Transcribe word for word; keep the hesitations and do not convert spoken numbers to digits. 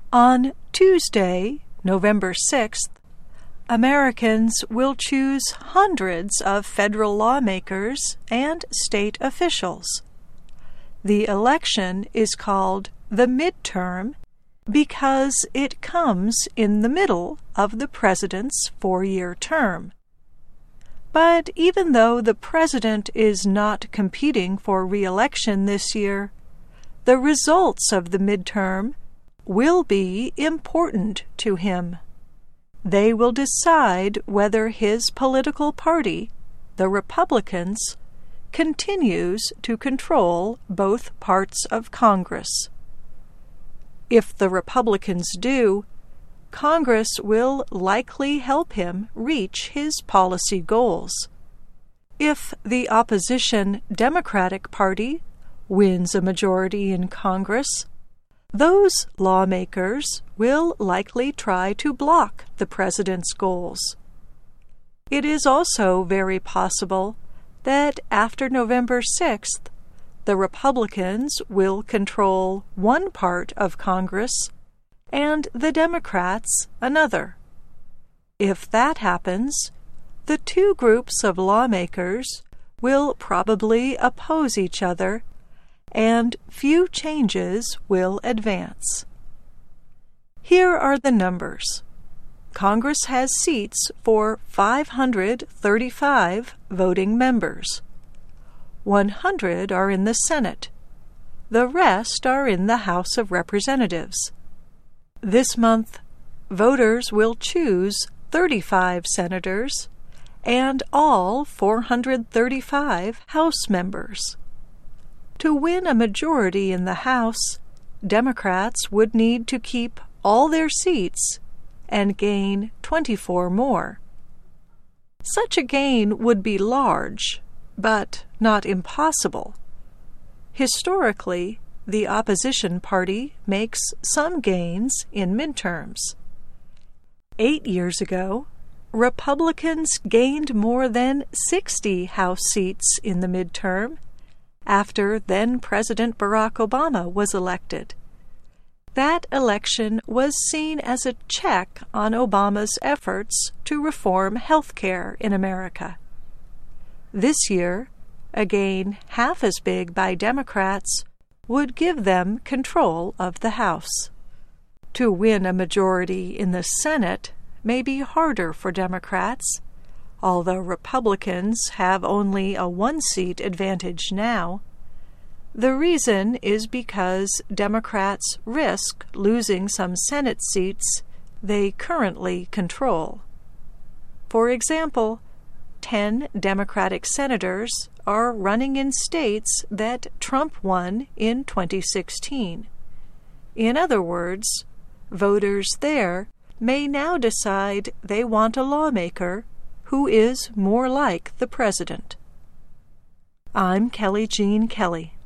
On Tuesday, November sixth, Americans will choose hundreds of federal lawmakers and state officials. The election is called the midterm because it comes in the middle of the president's four-year term. But even though the president is not competing for re-election this year, the results of the midterm will be important to him. They will decide whether his political party, the Republicans, continues to control both parts of Congress. If the Republicans do, Congress will likely help him reach his policy goals. If the opposition Democratic Party wins a majority in Congress, those lawmakers will likely try to block the president's goals. It is also very possible that after November sixth, the Republicans will control one part of Congress and the Democrats another. If that happens, the two groups of lawmakers will probably oppose each other, and few changes will advance. Here are the numbers. Congress has seats for five hundred thirty-five voting members. one hundred are in the Senate. The rest are in the House of Representatives. This month, voters will choose thirty-five senators and all four hundred thirty-five House members. To win a majority in the House, Democrats would need to keep all their seats and gain twenty-four more. Such a gain would be large, but not impossible. Historically, the opposition party makes some gains in midterms. Eight years ago, Republicans gained more than sixty House seats in the midterm after then-President Barack Obama was elected. That election was seen as a check on Obama's efforts to reform health care in America. This year, a gain half as big by Democrats would give them control of the House. To win a majority in the Senate may be harder for Democrats, although Republicans have only a one-seat advantage now. The reason is because Democrats risk losing some Senate seats they currently control. For example, ten Democratic senators are running in states that Trump won in twenty sixteen. In other words, voters there may now decide they want a lawmaker who is more like the president. I'm Kelly Jean Kelly.